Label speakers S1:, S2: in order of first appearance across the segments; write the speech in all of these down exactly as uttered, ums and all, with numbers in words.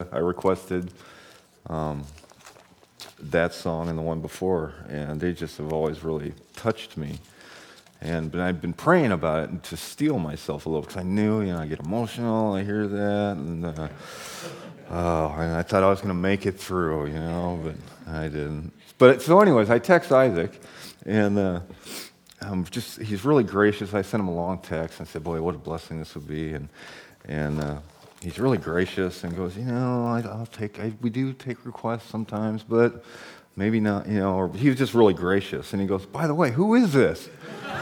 S1: I requested um, that song and the one before, and they just have always really touched me. And but I've been praying about it and to steel myself a little because I knew, you know, I get emotional, I hear that, and uh, oh, and I thought I was going to make it through, you know, but I didn't. But so, anyways, I text Isaac, and uh, um, just he's really gracious. I sent him a long text and said, "Boy, what a blessing this would be," and and. Uh, He's really gracious and goes, you know, I, I'll take, I, we do take requests sometimes, but maybe not, you know, or he was just really gracious. And he goes, by the way, who is this?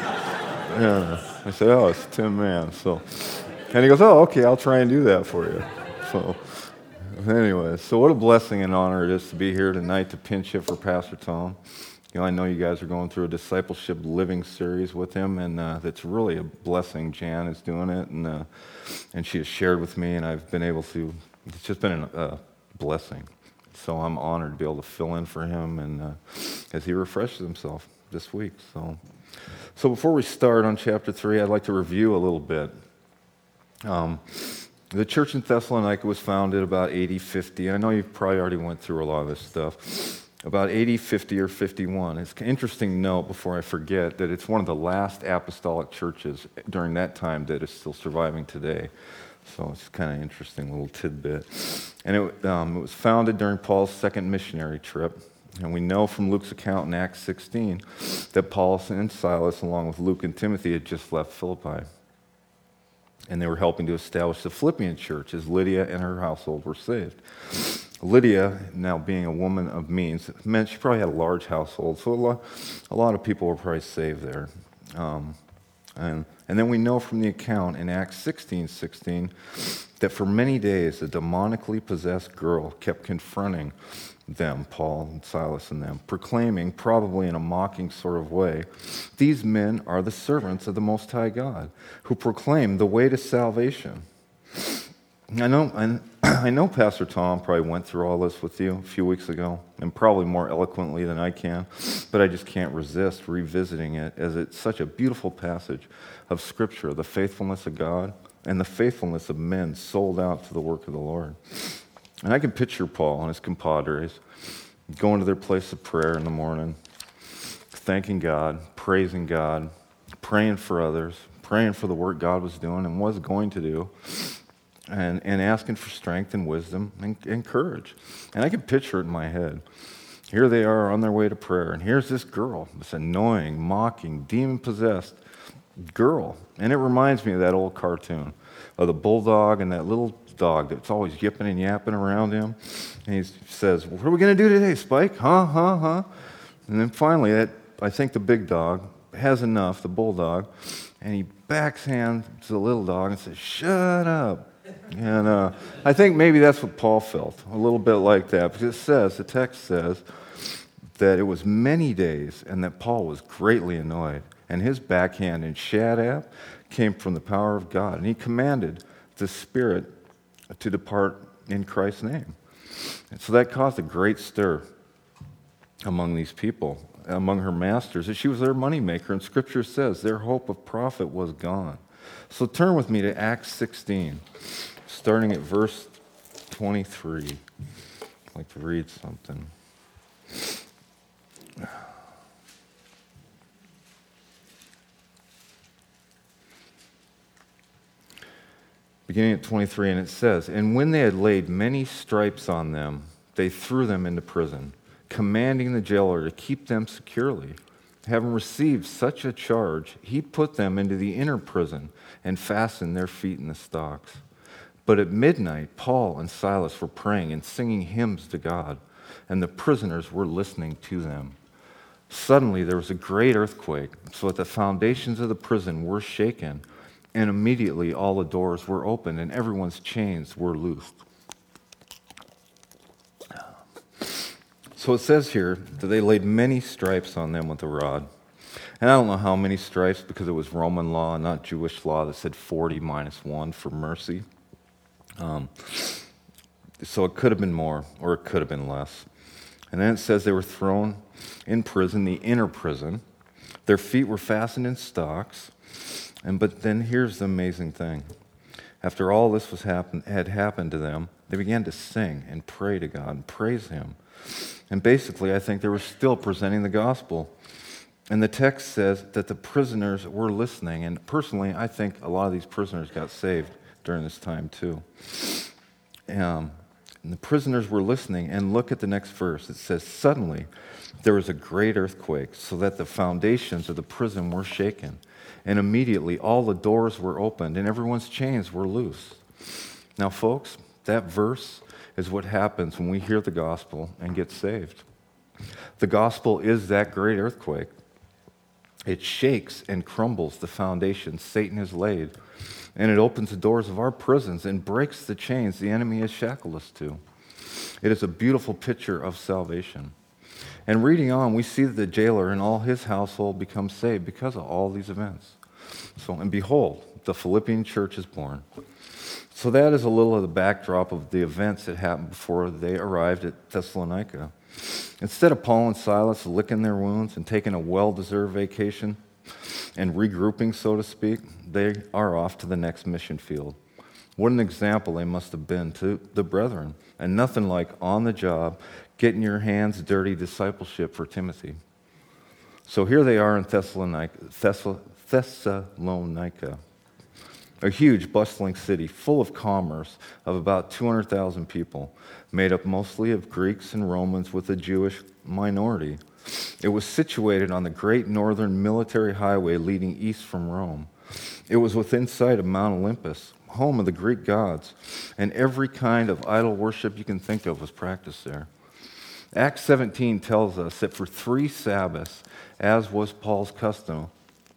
S1: Yeah. I said, oh, it's Tim Mann. So, and he goes, oh, okay, I'll try and do that for you. So, anyway, so what a blessing and honor it is to be here tonight to pinch hit for Pastor Tom. You know, I know you guys are going through a discipleship living series with him, and uh, that's really a blessing. Jan is doing it, and uh, and she has shared with me, and I've been able to. It's just been a uh, blessing. So I'm honored to be able to fill in for him, and uh, as he refreshes himself this week. So, so before we start on chapter three, I'd like to review a little bit. Um, the church in Thessalonica was founded about A D fifty. I know you probably already went through a lot of this stuff. About A D fifty or fifty-one. It's an interesting note before I forget that it's one of the last apostolic churches during that time that is still surviving today. So it's kind of interesting little tidbit. And it, um, it was founded during Paul's second missionary trip. And we know from Luke's account in Acts sixteen that Paul and Silas, along with Luke and Timothy, had just left Philippi. And they were helping to establish the Philippian church as Lydia and her household were saved. Lydia, now being a woman of means, meant she probably had a large household, so a lot, a lot of people were probably saved there. Um, and, and then we know from the account in Acts sixteen sixteen that for many days a demonically possessed girl kept confronting them, Paul and Silas and them, proclaiming, probably in a mocking sort of way, these men are the servants of the Most High God, who proclaim the way to salvation. I know, I, I know Pastor Tom probably went through all this with you a few weeks ago, and probably more eloquently than I can, but I just can't resist revisiting it as it's such a beautiful passage of Scripture, the faithfulness of God and the faithfulness of men sold out to the work of the Lord. And I can picture Paul and his compadres going to their place of prayer in the morning, thanking God, praising God, praying for others, praying for the work God was doing and was going to do, and, and asking for strength and wisdom and, and courage. And I can picture it in my head. Here they are on their way to prayer, and here's this girl, this annoying, mocking, demon-possessed girl. And it reminds me of that old cartoon of the bulldog and that little dog that's always yipping and yapping around him. And he says, what are we going to do today, Spike? Huh, huh, huh? And then finally, that I think the big dog has enough, the bulldog, and he backhands the little dog and says, shut up. And uh, I think maybe that's what Paul felt, a little bit like that, because it says, the text says, that it was many days and that Paul was greatly annoyed. And his backhand in Shaddab came from the power of God. And he commanded the Spirit to depart in Christ's name. And so that caused a great stir among these people, among her masters. And she was their moneymaker. And Scripture says their hope of profit was gone. So turn with me to Acts sixteen, starting at verse twenty-three. I'd like to read something. Beginning at twenty-three, and it says, and when they had laid many stripes on them, they threw them into prison, commanding the jailer to keep them securely. Having received such a charge, he put them into the inner prison and fastened their feet in the stocks. But at midnight, Paul and Silas were praying and singing hymns to God, and the prisoners were listening to them. Suddenly there was a great earthquake, so that the foundations of the prison were shaken, and immediately all the doors were opened and everyone's chains were loosed. So it says here that they laid many stripes on them with a rod. And I don't know how many stripes, because it was Roman law, not Jewish law, that said forty minus one for mercy. Um, so it could have been more, or it could have been less. And then it says they were thrown in prison, the inner prison. Their feet were fastened in stocks. And but then here's the amazing thing. After all this was happen, had happened to them, they began to sing and pray to God and praise him. And basically, I think they were still presenting the gospel. And the text says that the prisoners were listening. And personally, I think a lot of these prisoners got saved during this time too. Um, and the prisoners were listening. And look at the next verse. It says, suddenly there was a great earthquake, so that the foundations of the prison were shaken. And immediately all the doors were opened and everyone's chains were loose. Now, folks, that verse is what happens when we hear the gospel and get saved. The gospel is that great earthquake. It shakes and crumbles the foundation Satan has laid, and it opens the doors of our prisons and breaks the chains the enemy has shackled us to. It is a beautiful picture of salvation. And reading on, we see that the jailer and all his household become saved because of all these events. So, and behold, the Philippian church is born. So that is a little of the backdrop of the events that happened before they arrived at Thessalonica. Instead of Paul and Silas licking their wounds and taking a well-deserved vacation and regrouping, so to speak, they are off to the next mission field. What an example they must have been to the brethren, and nothing like on-the-job, getting your hands dirty discipleship for Timothy. So here they are in Thessalonica, Thessalonica, a huge, bustling city full of commerce of about two hundred thousand people, made up mostly of Greeks and Romans with a Jewish minority. It was situated on the great northern military highway leading east from Rome. It was within sight of Mount Olympus, home of the Greek gods, and every kind of idol worship you can think of was practiced there. Acts seventeen tells us that for three Sabbaths, as was Paul's custom,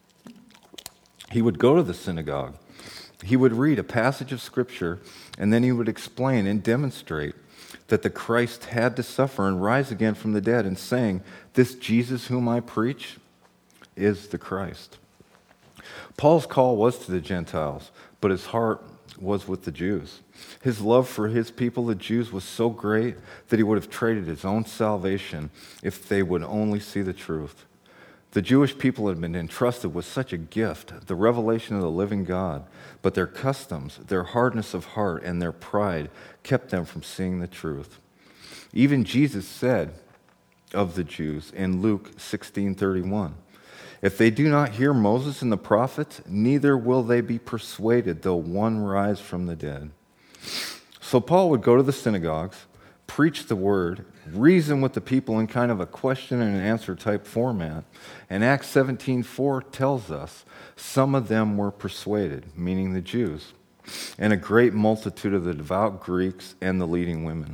S1: he would go to the synagogue. He would read a passage of Scripture, and then he would explain and demonstrate that the Christ had to suffer and rise again from the dead, and saying, "This Jesus whom I preach is the Christ." Paul's call was to the Gentiles, but his heart was with the Jews. His love for his people, the Jews, was so great that he would have traded his own salvation if they would only see the truth. The Jewish people had been entrusted with such a gift, the revelation of the living God, but their customs, their hardness of heart, and their pride kept them from seeing the truth. Even Jesus said of the Jews in Luke sixteen thirty-one, "If they do not hear Moses and the prophets, neither will they be persuaded, though one rise from the dead." So Paul would go to the synagogues, preach the word, reason with the people in kind of a question and answer type format. And Acts seventeen four tells us some of them were persuaded, meaning the Jews, and a great multitude of the devout Greeks and the leading women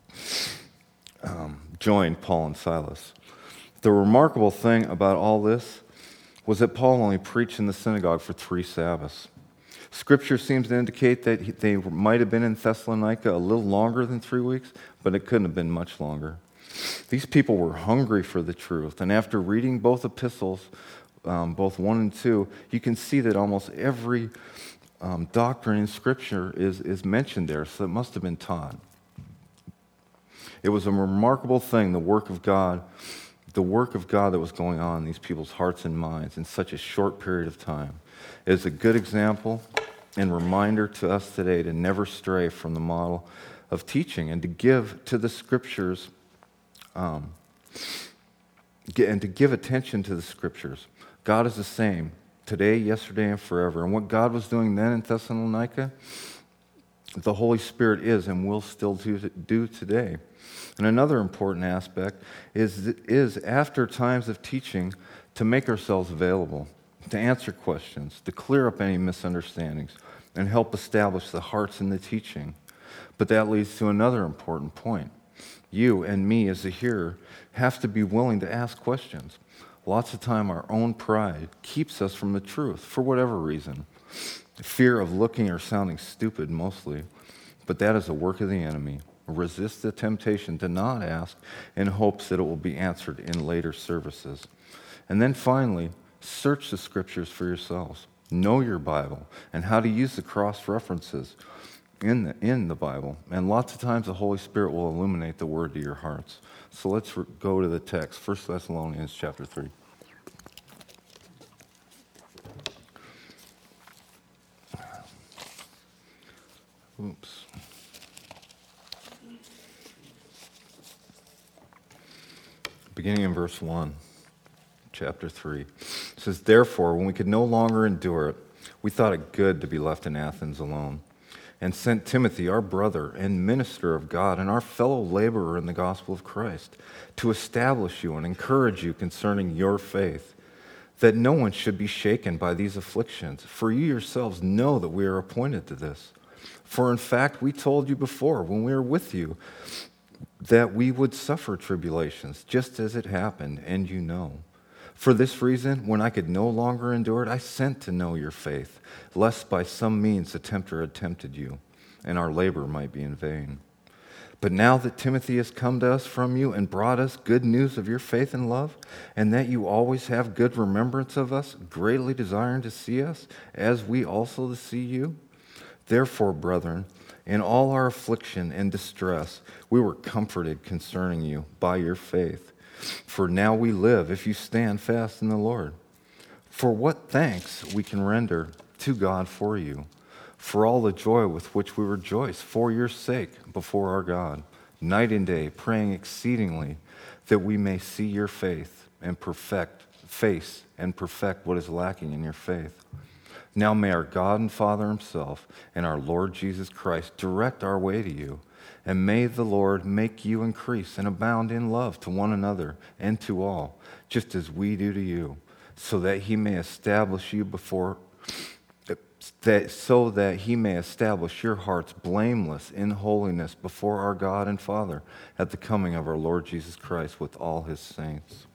S1: um, joined Paul and Silas. The remarkable thing about all this was that Paul only preached in the synagogue for three Sabbaths. Scripture seems to indicate that they might have been in Thessalonica a little longer than three weeks, but it couldn't have been much longer. These people were hungry for the truth, and after reading both epistles, um, both one and two, you can see that almost every um, doctrine in Scripture is, is mentioned there, so it must have been taught. It was a remarkable thing, the work of God, the work of God that was going on in these people's hearts and minds in such a short period of time. It is a good example and reminder to us today to never stray from the model of teaching and to give to the Scriptures um, and to give attention to the Scriptures. God is the same today, yesterday, and forever. And what God was doing then in Thessalonica, the Holy Spirit is and will still do, do today. And another important aspect is, is after times of teaching to make ourselves available, to answer questions, to clear up any misunderstandings, and help establish the hearts in the teaching. But that leads to another important point. You and me as a hearer have to be willing to ask questions. Lots of time our own pride keeps us from the truth for whatever reason. Fear of looking or sounding stupid mostly, but that is a work of the enemy. Resist the temptation to not ask in hopes that it will be answered in later services. And then finally, search the Scriptures for yourselves. Know your Bible and how to use the cross-references in the, in the Bible. And lots of times the Holy Spirit will illuminate the Word to your hearts. So let's re- go to the text, First Thessalonians chapter three. beginning in verse one, chapter three. It says, "Therefore, when we could no longer endure it, we thought it good to be left in Athens alone, and sent Timothy, our brother and minister of God, and our fellow laborer in the gospel of Christ, to establish you and encourage you concerning your faith, that no one should be shaken by these afflictions. For you yourselves know that we are appointed to this. For in fact, we told you before, when we were with you, that we would suffer tribulations, just as it happened, and you know. For this reason, when I could no longer endure it, I sent to know your faith, lest by some means the tempter had tempted you, and our labor might be in vain. But now that Timothy has come to us from you and brought us good news of your faith and love, and that you always have good remembrance of us, greatly desiring to see us, as we also to see you, therefore, brethren, in all our affliction and distress, we were comforted concerning you by your faith. For now we live if you stand fast in the Lord. For what thanks we can render to God for you, for all the joy with which we rejoice for your sake before our God, night and day, praying exceedingly that we may see your faith and perfect face and perfect what is lacking in your faith. Now may our God and Father himself and our Lord Jesus Christ direct our way to you, and may the Lord make you increase and abound in love to one another and to all, just as we do to you, so that he may establish you before that so that he may establish your hearts blameless in holiness before our God and Father at the coming of our Lord Jesus Christ with all his saints.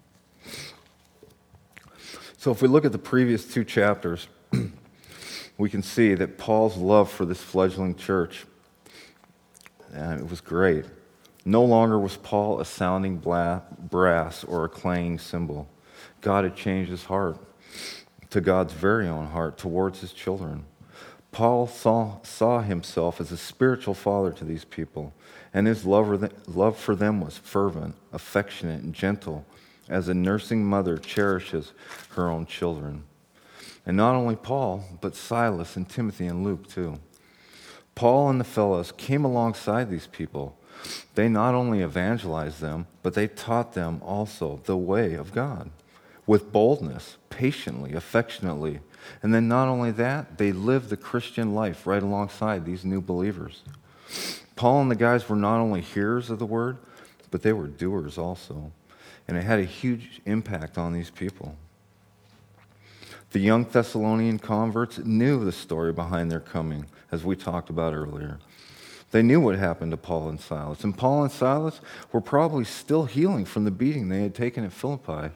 S1: So if we look at the previous two chapters, we can see that Paul's love for this fledgling church, and it was great. No longer was Paul a sounding bla- brass or a clanging cymbal. God had changed his heart to God's very own heart towards his children. Paul saw, saw himself as a spiritual father to these people, and his love, love for them was fervent, affectionate, and gentle, as a nursing mother cherishes her own children. And not only Paul, but Silas and Timothy and Luke too. Paul and the fellows came alongside these people. They not only evangelized them, but they taught them also the way of God with boldness, patiently, affectionately. And then not only that, they lived the Christian life right alongside these new believers. Paul and the guys were not only hearers of the word, but they were doers also. And it had a huge impact on these people. The young Thessalonian converts knew the story behind their coming, as we talked about earlier. They knew what happened to Paul and Silas. And Paul and Silas were probably still healing from the beating they had taken at Philippi.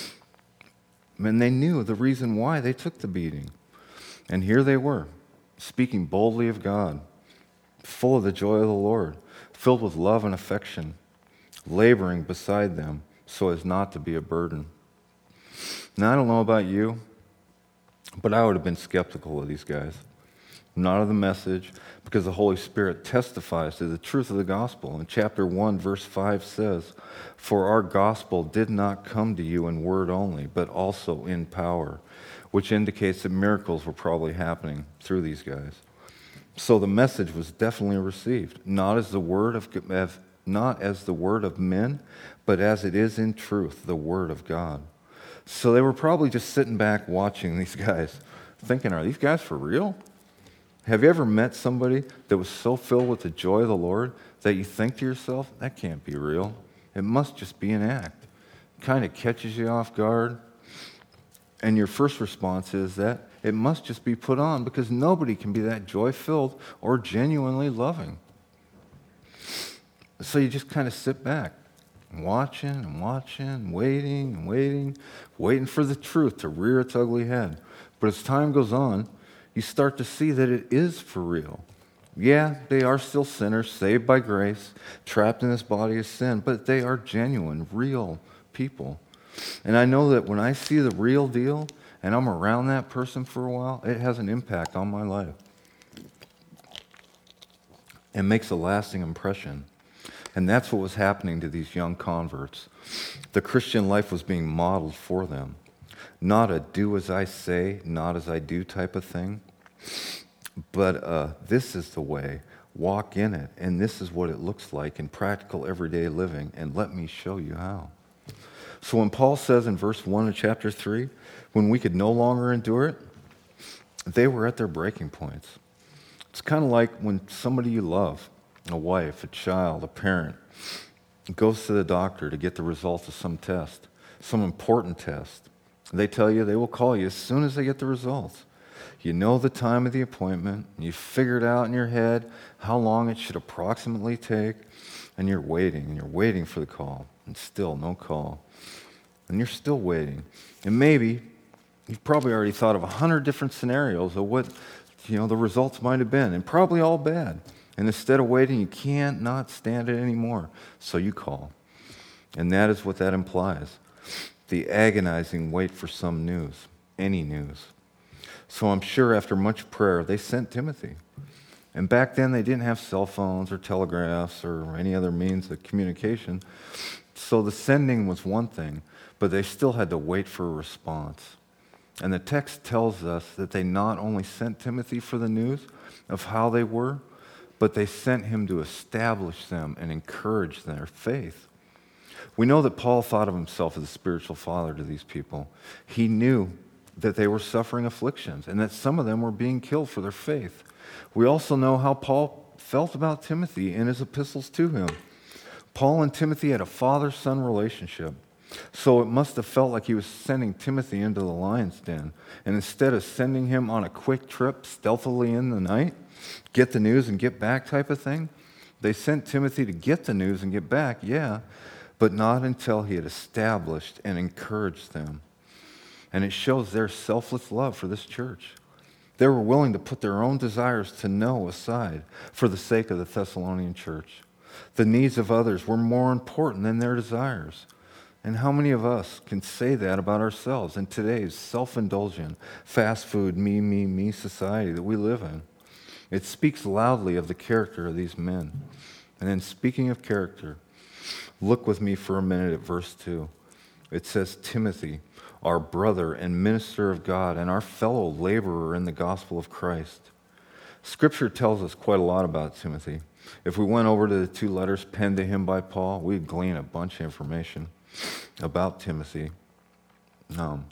S1: And they knew the reason why they took the beating. And here they were, speaking boldly of God, full of the joy of the Lord, filled with love and affection, laboring beside them so as not to be a burden. Now, I don't know about you, but I would have been skeptical of these guys. Not of the message, because the Holy Spirit testifies to the truth of the gospel. In chapter one, verse five says, "For our gospel did not come to you in word only, but also in power," which indicates that miracles were probably happening through these guys. So the message was definitely received, not as the word of not as the word of men, but as it is in truth, the word of God. So they were probably just sitting back watching these guys, thinking, are these guys for real? Have you ever met somebody that was so filled with the joy of the Lord that you think to yourself, that can't be real. It must just be an act. It kind of catches you off guard. And your first response is that it must just be put on, because nobody can be that joy-filled or genuinely loving. So you just kind of sit back, watching and watching, and waiting and waiting, waiting for the truth to rear its ugly head. But as time goes on, you start to see that it is for real. Yeah, they are still sinners, saved by grace, trapped in this body of sin, but they are genuine, real people. And I know that when I see the real deal and I'm around that person for a while, it has an impact on my life. It makes a lasting impression. And that's what was happening to these young converts. The Christian life was being modeled for them. Not a do as I say, not as I do type of thing, but uh, this is the way, walk in it, and this is what it looks like in practical everyday living, and let me show you how. So when Paul says in verse one of chapter three, when we could no longer endure it, they were at their breaking points. It's kind of like when somebody you love, a wife, a child, a parent, goes to the doctor to get the results of some test, some important test. They tell you they will call you as soon as they get the results. You know the time of the appointment, you figured out in your head how long it should approximately take, and you're waiting, and you're waiting for the call, and still no call. And you're still waiting. And maybe you've probably already thought of a hundred different scenarios of what, you know, the results might have been, and probably all bad. And instead of waiting, you can't not stand it anymore, so you call. And that is what that implies. The agonizing wait for some news, any news. So I'm sure after much prayer, they sent Timothy. And back then, they didn't have cell phones or telegraphs or any other means of communication. So the sending was one thing, but they still had to wait for a response. And the text tells us that they not only sent Timothy for the news of how they were, but they sent him to establish them and encourage their faith. We know that Paul thought of himself as a spiritual father to these people. He knew that they were suffering afflictions and that some of them were being killed for their faith. We also know how Paul felt about Timothy in his epistles to him. Paul and Timothy had a father-son relationship, so it must have felt like he was sending Timothy into the lion's den. And instead of sending him on a quick trip stealthily in the night, get the news and get back type of thing, they sent Timothy to get the news and get back, yeah, but not until he had established and encouraged them. And it shows their selfless love for this church. They were willing to put their own desires to know aside for the sake of the Thessalonian church. The needs of others were more important than their desires. And how many of us can say that about ourselves in today's self-indulgent, fast food, me, me, me society that we live in? It speaks loudly of the character of these men. And then speaking of character, look with me for a minute at verse two. It says, Timothy, our brother and minister of God and our fellow laborer in the gospel of Christ. Scripture tells us quite a lot about Timothy. If we went over to the two letters penned to him by Paul, we'd glean a bunch of information about Timothy um,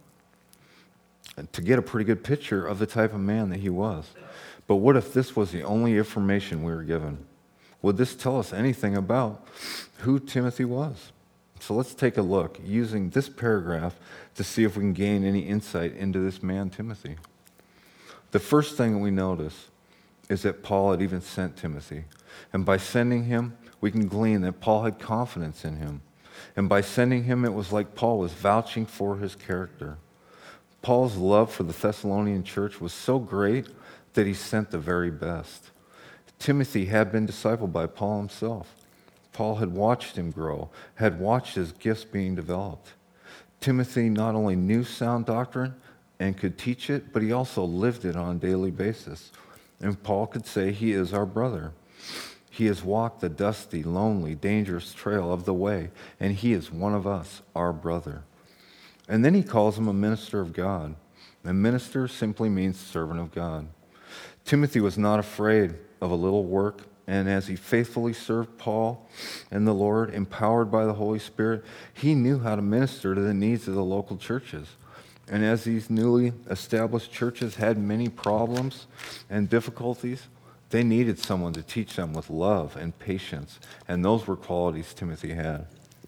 S1: to get a pretty good picture of the type of man that he was. But what if this was the only information we were given? Would this tell us anything about who Timothy was? So let's take a look using this paragraph to see if we can gain any insight into this man, Timothy. The first thing that we notice is that Paul had even sent Timothy. And by sending him, we can glean that Paul had confidence in him. And by sending him, it was like Paul was vouching for his character. Paul's love for the Thessalonian church was so great that he sent the very best. Timothy had been discipled by Paul himself. Paul had watched him grow, had watched his gifts being developed. Timothy not only knew sound doctrine and could teach it, but he also lived it on a daily basis. And Paul could say he is our brother. He has walked the dusty, lonely, dangerous trail of the way, and he is one of us, our brother. And then he calls him a minister of God. And minister simply means servant of God. Timothy was not afraid of a little work, and as he faithfully served Paul and the Lord, empowered by the Holy Spirit, he knew how to minister to the needs of the local churches. And as these newly established churches had many problems and difficulties, they needed someone to teach them with love and patience, and those were qualities Timothy had.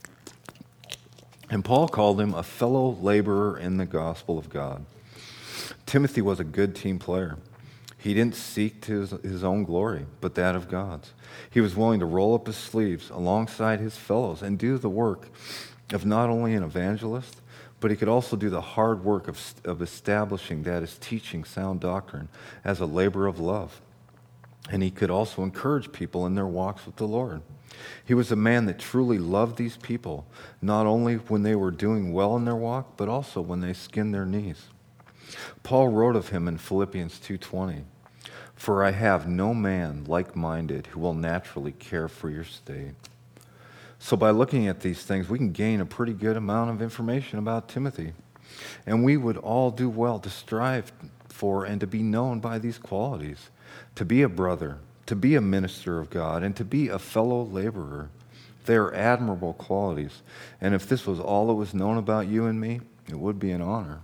S1: And Paul called him a fellow laborer in the gospel of God. Timothy was a good team player. He didn't seek his, his own glory, but that of God's. He was willing to roll up his sleeves alongside his fellows and do the work of not only an evangelist, but he could also do the hard work of, of establishing, that is, teaching sound doctrine as a labor of love. And he could also encourage people in their walks with the Lord. He was a man that truly loved these people, not only when they were doing well in their walk, but also when they skinned their knees. Paul wrote of him in Philippians two twenty, "For I have no man like-minded who will naturally care for your state." So by looking at these things, we can gain a pretty good amount of information about Timothy. And we would all do well to strive for and to be known by these qualities, to be a brother, to be a minister of God, and to be a fellow laborer. They are admirable qualities. And if this was all that was known about you and me, it would be an honor.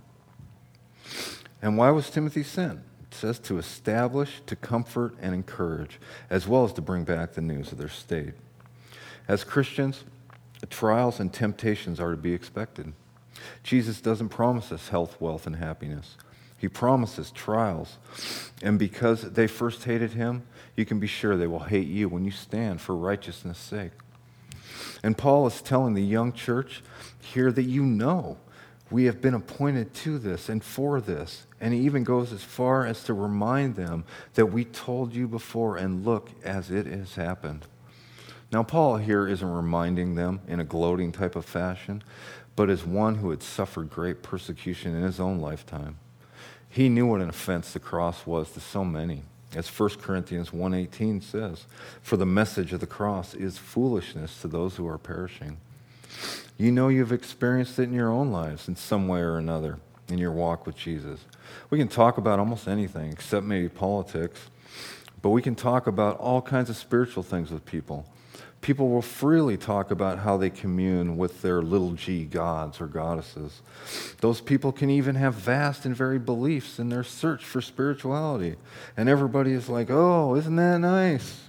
S1: And why was Timothy sent? It says to establish, to comfort, and encourage, as well as to bring back the news of their state. As Christians, trials and temptations are to be expected. Jesus doesn't promise us health, wealth, and happiness. He promises trials. And because they first hated him, you can be sure they will hate you when you stand for righteousness' sake. And Paul is telling the young church here that you know we have been appointed to this and for this. And he even goes as far as to remind them that we told you before, and look, as it has happened. Now, Paul here isn't reminding them in a gloating type of fashion, but as one who had suffered great persecution in his own lifetime. He knew what an offense the cross was to so many. As First Corinthians one eighteen says, for the message of the cross is foolishness to those who are perishing. You know you've experienced it in your own lives in some way or another in your walk with Jesus. We can talk about almost anything except maybe politics, but we can talk about all kinds of spiritual things with people. People will freely talk about how they commune with their little g gods or goddesses. Those people can even have vast and varied beliefs in their search for spirituality. And everybody is like, oh, isn't that nice?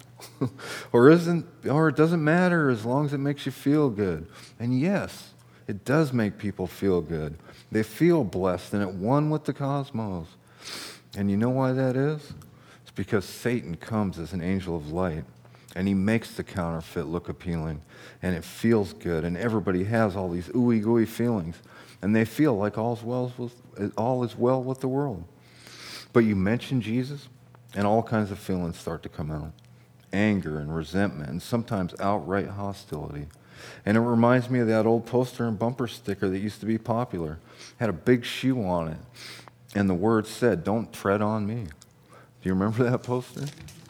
S1: or isn't, or it doesn't matter as long as it makes you feel good. And yes, it does make people feel good. They feel blessed and at one with the cosmos. And you know why that is? It's because Satan comes as an angel of light. And he makes the counterfeit look appealing. And it feels good. And everybody has all these ooey gooey feelings. And they feel like all's well with, all is well with the world. But you mention Jesus, and all kinds of feelings start to come out. Anger and resentment, and sometimes outright hostility. And it reminds me of that old poster and bumper sticker that used to be popular. It had a big shoe on it. And the words said, don't tread on me. Do you remember that poster?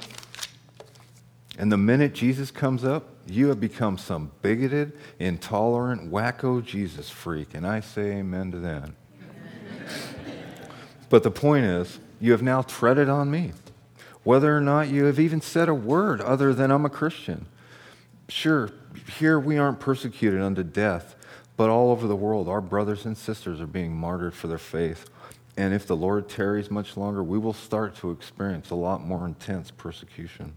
S1: And the minute Jesus comes up, you have become some bigoted, intolerant, wacko Jesus freak. And I say amen to that. But the point is, you have now treaded on me. Whether or not you have even said a word other than I'm a Christian. Sure, here we aren't persecuted unto death, but all over the world, our brothers and sisters are being martyred for their faith. And if the Lord tarries much longer, we will start to experience a lot more intense persecution.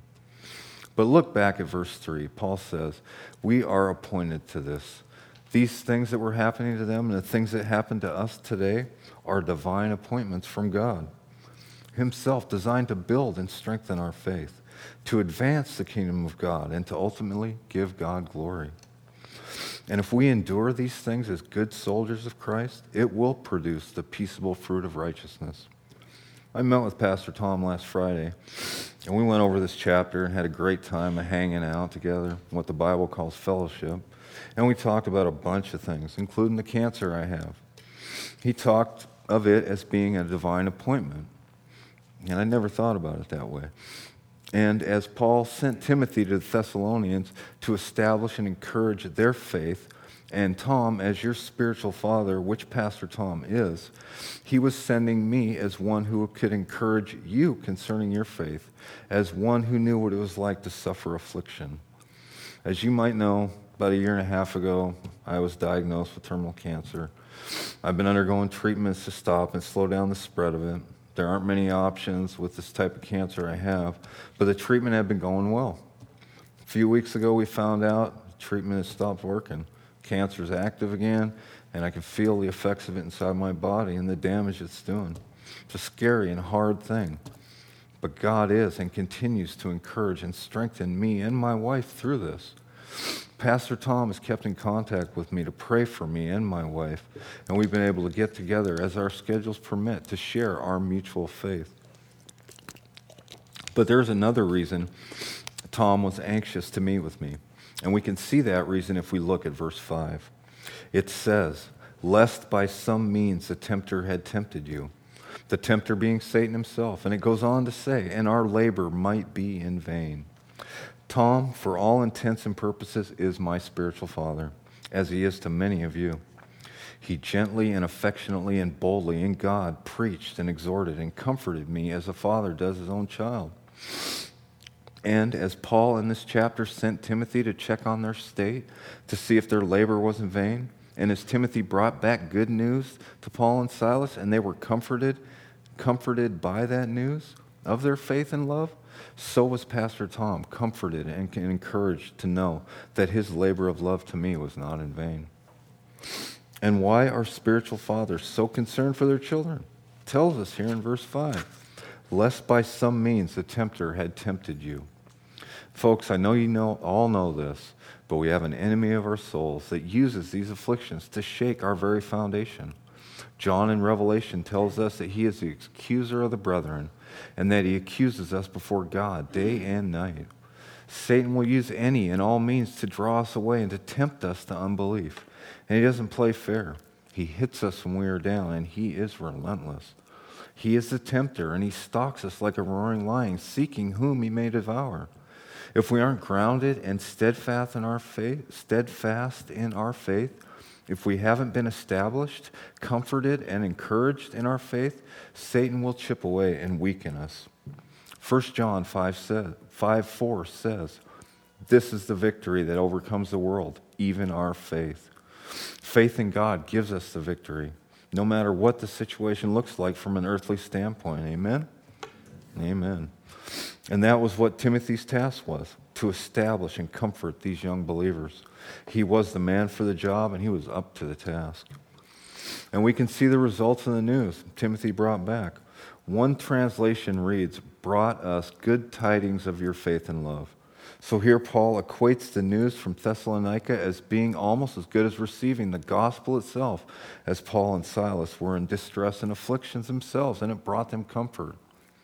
S1: But look back at verse three. Paul says, we are appointed to this. These things that were happening to them and the things that happen to us today are divine appointments from God himself, designed to build and strengthen our faith, to advance the kingdom of God, and to ultimately give God glory. And if we endure these things as good soldiers of Christ, it will produce the peaceable fruit of righteousness. I met with Pastor Tom last Friday, and we went over this chapter and had a great time of hanging out together, what the Bible calls fellowship. And we talked about a bunch of things, including the cancer I have. He talked of it as being a divine appointment, and I never thought about it that way. And as Paul sent Timothy to the Thessalonians to establish and encourage their faith, and Tom, as your spiritual father, which Pastor Tom is, he was sending me as one who could encourage you concerning your faith, as one who knew what it was like to suffer affliction. As you might know, about a year and a half ago, I was diagnosed with terminal cancer. I've been undergoing treatments to stop and slow down the spread of it. There aren't many options with this type of cancer I have, but the treatment had been going well. A few weeks ago, we found out the treatment has stopped working. Cancer is active again, and I can feel the effects of it inside my body and the damage it's doing. It's a scary and hard thing. But God is and continues to encourage and strengthen me and my wife through this. Pastor Tom has kept in contact with me to pray for me and my wife, and we've been able to get together as our schedules permit to share our mutual faith. But there's another reason Tom was anxious to meet with me, and we can see that reason if we look at verse five. It says, lest by some means the tempter had tempted you, the tempter being Satan himself. And it goes on to say, and our labor might be in vain. Tom, for all intents and purposes, is my spiritual father, as he is to many of you. He gently and affectionately and boldly in God preached and exhorted and comforted me as a father does his own child. And as Paul in this chapter sent Timothy to check on their state, to see if their labor was in vain, and as Timothy brought back good news to Paul and Silas, and they were comforted, comforted by that news of their faith and love, so was Pastor Tom comforted and encouraged to know that his labor of love to me was not in vain. And why are spiritual fathers so concerned for their children? It tells us here in verse five, lest by some means the tempter had tempted you. Folks, I know you know all know this, but we have an enemy of our souls that uses these afflictions to shake our very foundation. John in Revelation tells us that he is the accuser of the brethren, and that he accuses us before God day and night. Satan will use any and all means to draw us away and to tempt us to unbelief. And he doesn't play fair. He hits us when we are down, and he is relentless. He is the tempter, and he stalks us like a roaring lion, seeking whom he may devour. If we aren't grounded and steadfast in our faith, steadfast in our faith, if we haven't been established, comforted, and encouraged in our faith, Satan will chip away and weaken us. First John five four says, this is the victory that overcomes the world, even our faith. Faith in God gives us the victory, no matter what the situation looks like from an earthly standpoint. Amen? Amen. And that was what Timothy's task was, to establish and comfort these young believers. He was the man for the job, and he was up to the task. And we can see the results in the news Timothy brought back. One translation reads, brought us good tidings of your faith and love. So here Paul equates the news from Thessalonica as being almost as good as receiving the gospel itself, as Paul and Silas were in distress and afflictions themselves, and it brought them comfort.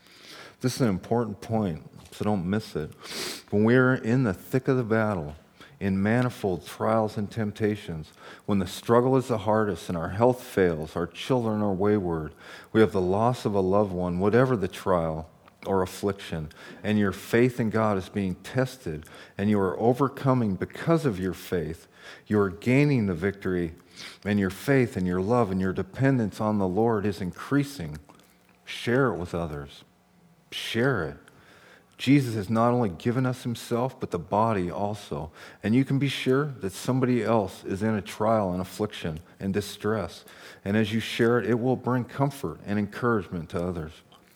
S1: This is an important point, so don't miss it. When we are in the thick of the battle, in manifold trials and temptations, when the struggle is the hardest and our health fails, our children are wayward, we have the loss of a loved one, whatever the trial or affliction, and your faith in God is being tested, and you are overcoming because of your faith, you are gaining the victory, and your faith and your love and your dependence on the Lord is increasing. Share it with others. Share it. Jesus has not only given us himself, but the body also. And you can be sure that somebody else is in a trial and affliction and distress. And as you share it, it will bring comfort and encouragement to others.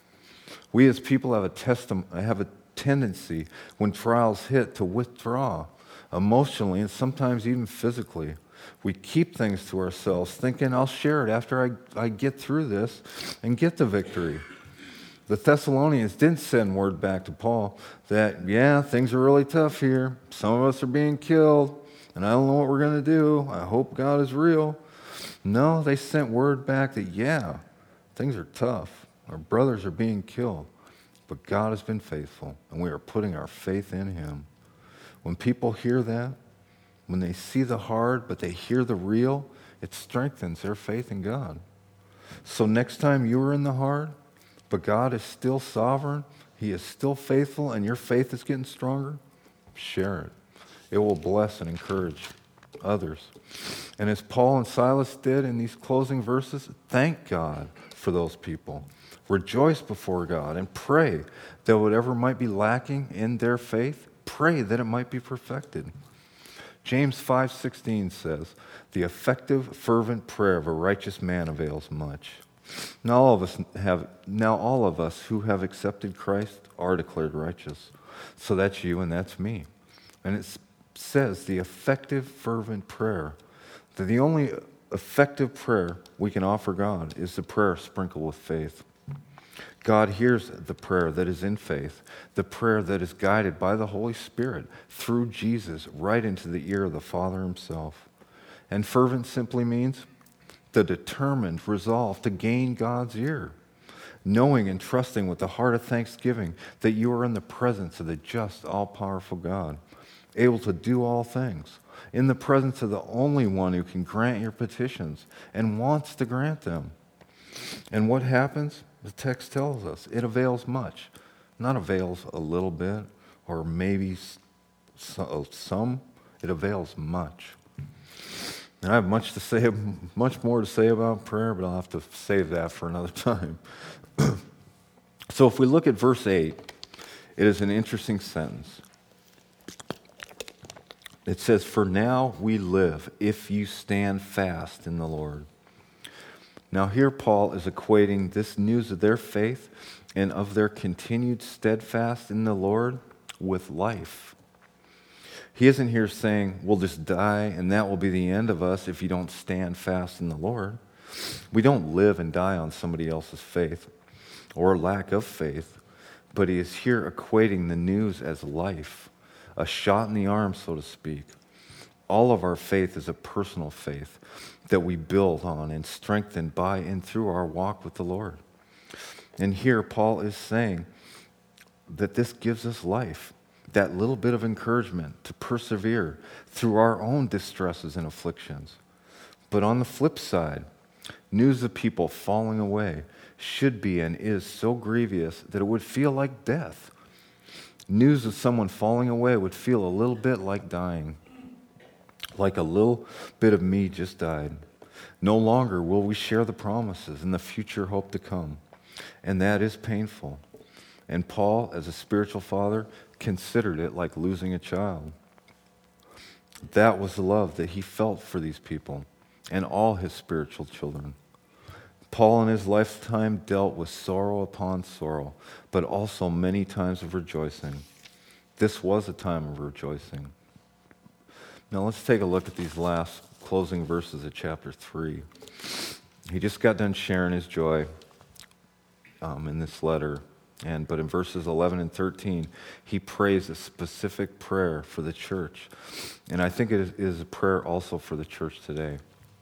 S1: We as people have a, testim- have a tendency when trials hit to withdraw emotionally and sometimes even physically. We keep things to ourselves thinking, I'll share it after I, I get through this and get the victory. The Thessalonians didn't send word back to Paul that, yeah, things are really tough here. Some of us are being killed, and I don't know what we're going to do. I hope God is real. No, they sent word back that, yeah, things are tough. Our brothers are being killed, but God has been faithful, and we are putting our faith in him. When people hear that, when they see the hard, but they hear the real, it strengthens their faith in God. So next time you are in the hard, but God is still sovereign, he is still faithful, and your faith is getting stronger, share it. It will bless and encourage others. And as Paul and Silas did in these closing verses, thank God for those people. Rejoice before God and pray that whatever might be lacking in their faith, pray that it might be perfected. James five sixteen says, the effective, fervent prayer of a righteous man avails much. Now all of us have now all of us who have accepted Christ are declared righteous. So that's you and that's me. And it says the effective, fervent prayer. That the only effective prayer we can offer God is the prayer sprinkled with faith. God hears the prayer that is in faith, the prayer that is guided by the Holy Spirit through Jesus right into the ear of the Father himself. And fervent simply means the determined resolve to gain God's ear, knowing and trusting with the heart of thanksgiving that you are in the presence of the just, all-powerful God, able to do all things, in the presence of the only one who can grant your petitions and wants to grant them. And what happens? The text tells us it avails much. Not avails a little bit or maybe some. It avails much. And I have much to say, much more to say about prayer, but I'll have to save that for another time. So if we look at verse eight, It is an interesting sentence. It says, "For now we live if you stand fast in the Lord." Now here Paul is equating this news of their faith and of their continued steadfast in the Lord with life. He isn't here saying, we'll just die and that will be the end of us if you don't stand fast in the Lord. We don't live and die on somebody else's faith or lack of faith, but he is here equating the news as life, a shot in the arm, so to speak. All of our faith is a personal faith that we build on and strengthen by and through our walk with the Lord. And here Paul is saying that this gives us life, that little bit of encouragement to persevere through our own distresses and afflictions. But on the flip side, news of people falling away should be and is so grievous that it would feel like death. News of someone falling away would feel a little bit like dying, like a little bit of me just died. No longer will we share the promises and the future hope to come, and that is painful. And Paul, as a spiritual father, considered it like losing a child. That was the love that he felt for these people and all his spiritual children. Paul in his lifetime dealt with sorrow upon sorrow, but also many times of rejoicing. This was a time of rejoicing. Now let's take a look at these last closing verses of chapter three. He just got done sharing his joy um, in this letter. And but in verses eleven and thirteen, he prays a specific prayer for the church. And I think it is, is a prayer also for the church today.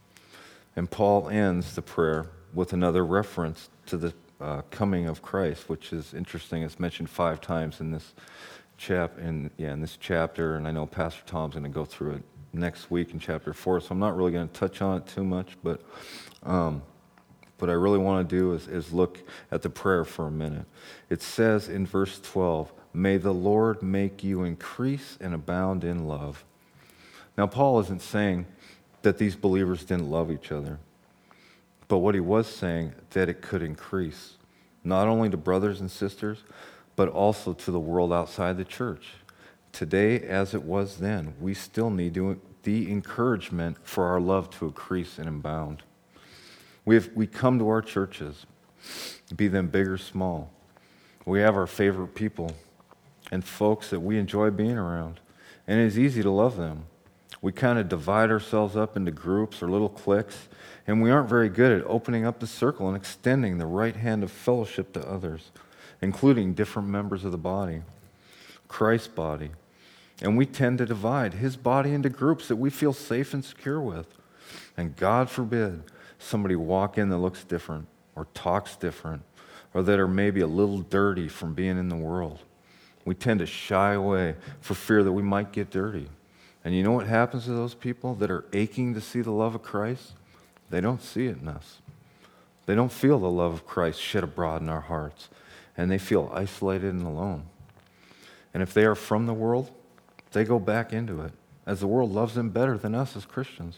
S1: And Paul ends the prayer with another reference to the uh, coming of Christ, which is interesting. It's mentioned five times in this chap in yeah in this chapter, and I know Pastor Tom's going to go through it next week in chapter four, so I'm not really going to touch on it too much, but um, what I really want to do is, is look at the prayer for a minute. It says in verse twelve, "May the Lord make you increase and abound in love." Now, Paul isn't saying that these believers didn't love each other, but what he was saying, that it could increase, not only to brothers and sisters, but also to the world outside the church. Today, as it was then, we still need to, the encouragement for our love to increase and abound. We have, we come to our churches, be them big or small. We have our favorite people and folks that we enjoy being around, and it is easy to love them. We kind of divide ourselves up into groups or little cliques, and we aren't very good at opening up the circle and extending the right hand of fellowship to others, including different members of the body, Christ's body. And we tend to divide his body into groups that we feel safe and secure with. And God forbid somebody walk in that looks different or talks different or that are maybe a little dirty from being in the world. We tend to shy away for fear that we might get dirty. And you know what happens to those people that are aching to see the love of Christ? They don't see it in us. They don't feel the love of Christ shed abroad in our hearts. And they feel isolated and alone. And if they are from the world, they go back into it, as the world loves them better than us as Christians.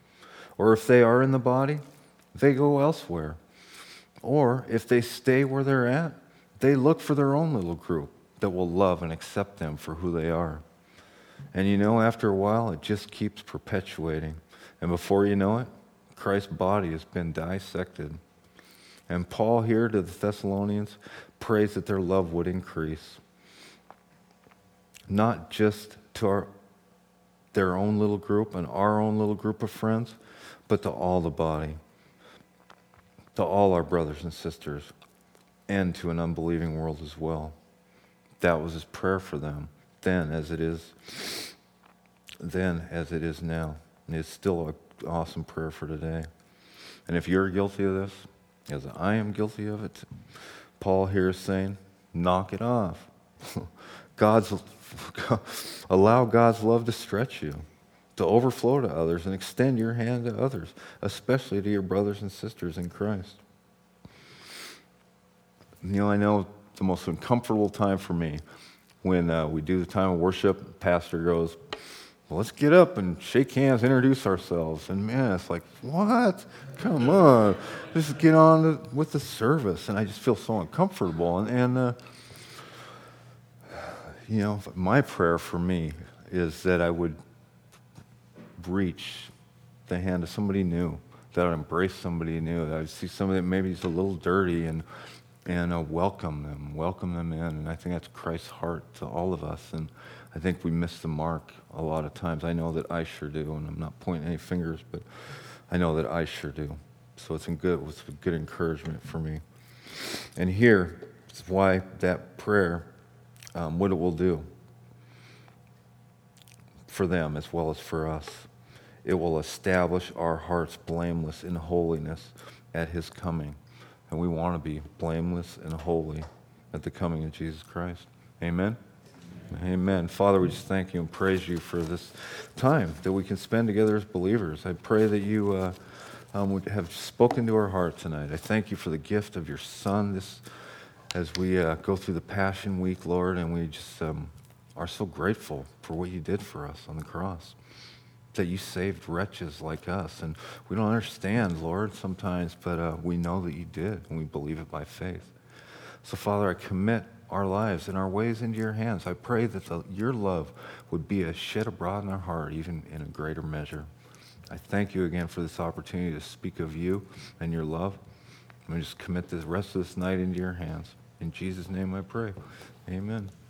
S1: Or if they are in the body, they go elsewhere. Or if they stay where they're at, they look for their own little group that will love and accept them for who they are. And you know, after a while, it just keeps perpetuating. And before you know it, Christ's body has been dissected. And Paul here to the Thessalonians prays that their love would increase. Not just to our, their own little group and our own little group of friends, but to all the body, to all our brothers and sisters, and to an unbelieving world as well. That was his prayer for them then as it is then as it is now. And it's still an awesome prayer for today. And if you're guilty of this, as I am guilty of it, Paul here is saying, knock it off. God's allow God's love to stretch you, to overflow to others, and extend your hand to others, especially to your brothers and sisters in Christ. You know, I know the most uncomfortable time for me when uh, we do the time of worship, the pastor goes, well, let's get up and shake hands, introduce ourselves. And man, it's like, what? Come on. Just get on to, with the service. And I just feel so uncomfortable. And, and uh, you know, my prayer for me is that I would reach the hand of somebody new, that I'd embrace somebody new, that I'd see somebody that maybe is a little dirty and and uh, welcome them, welcome them in. And I think that's Christ's heart to all of us. And I think we miss the mark a lot of times. I know that I sure do, and I'm not pointing any fingers, but I know that I sure do. So it's a good, it's a good encouragement for me. And here is why that prayer, um, what it will do for them as well as for us. It will establish our hearts blameless in holiness at his coming. And we want to be blameless and holy at the coming of Jesus Christ. Amen? Amen. Father, we just thank you and praise you for this time that we can spend together as believers. I pray that you uh, um, would have spoken to our heart tonight. I thank you for the gift of your Son this, as we uh, go through the Passion Week, Lord, and we just um, are so grateful for what you did for us on the cross, that you saved wretches like us. And we don't understand, Lord, sometimes, but uh, we know that you did, and we believe it by faith. So, Father, I commit our lives and our ways into your hands. I pray that the, your love would be a shed abroad in our heart, even in a greater measure. I thank you again for this opportunity to speak of you and your love. And I just commit the rest of this night into your hands. In Jesus' name I pray. Amen.